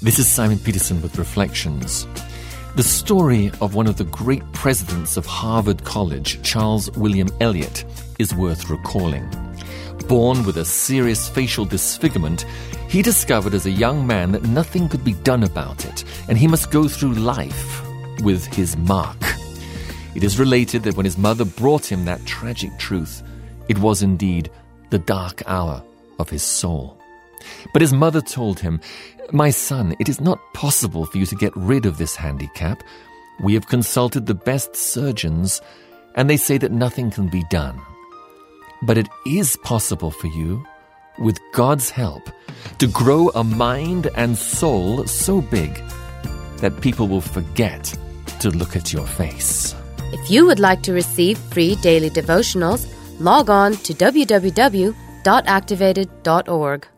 This is Simon Peterson with Reflections. The story of one of the great presidents of Harvard College, Charles William Eliot, is worth recalling. Born with a serious facial disfigurement, he discovered as a young man that nothing could be done about it, and he must go through life with his mark. It is related that when his mother brought him that tragic truth, it was indeed the dark hour of his soul. But his mother told him, "My son, it is not possible for you to get rid of this handicap. We have consulted the best surgeons, and they say that nothing can be done. But it is possible for you, with God's help, to grow a mind and soul so big that people will forget to look at your face." If you would like to receive free daily devotionals, log on to www.activated.org.